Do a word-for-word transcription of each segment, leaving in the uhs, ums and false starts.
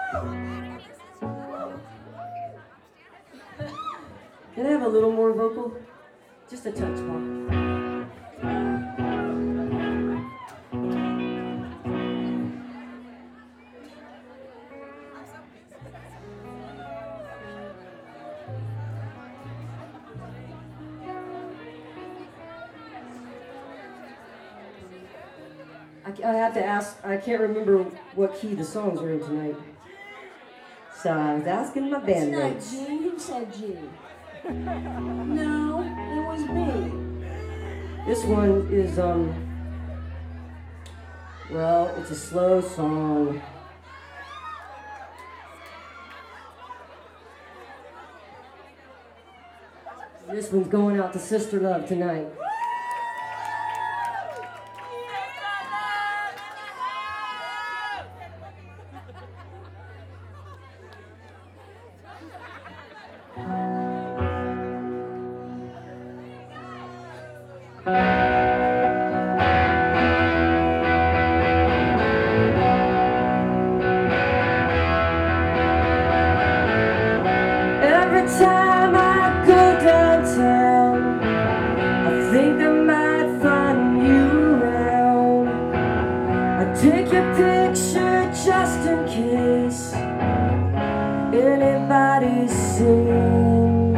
Can I have a little more vocal? Just a touch more. I have to ask, I can't remember what key the songs are in tonight. So I was asking my bandmates. It's not G, who said G? No, it was me. This one is, um, well, it's a slow song. This one's going out to Sister Love tonight. Every time I go downtown, I think I might find you around. I take your picture just in case anybody's seen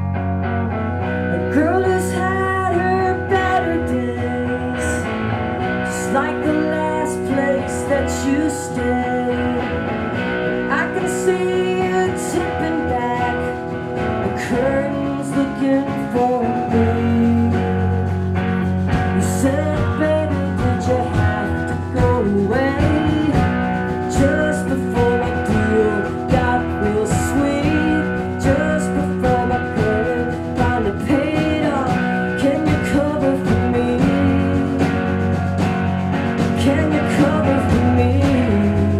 a girl who's had her better days, just like the last place that you stayed. I can see you tipping back, the curtains looking for me. You said, baby, did you have to go away just before my deal got real sweet? Just before my credit finally paid off, can you cover for me? Can you cover for me?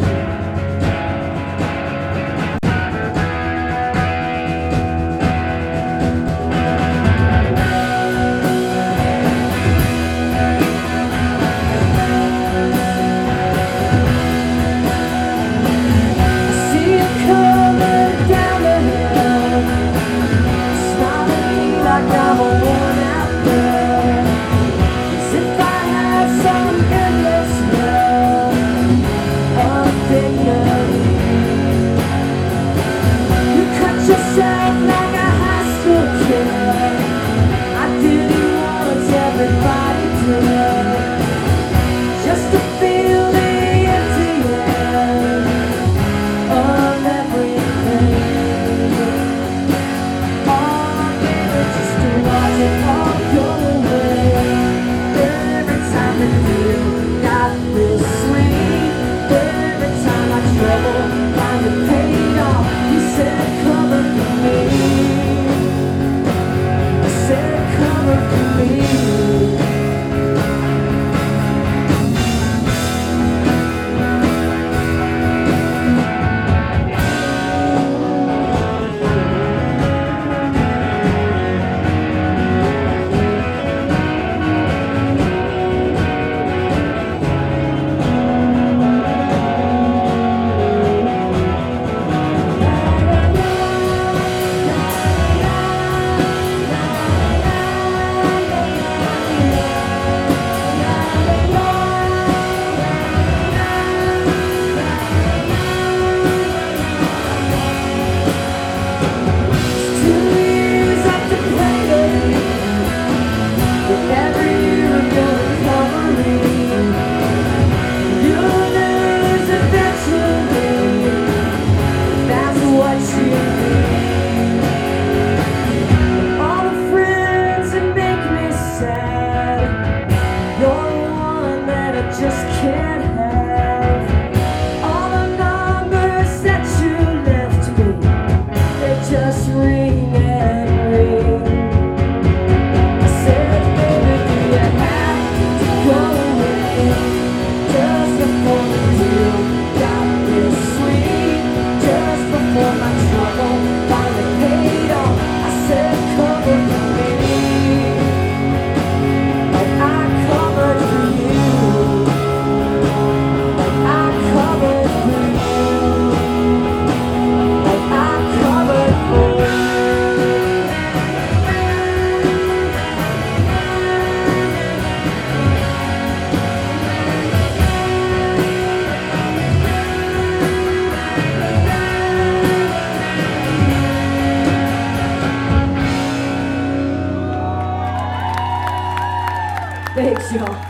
Thanks, y'all.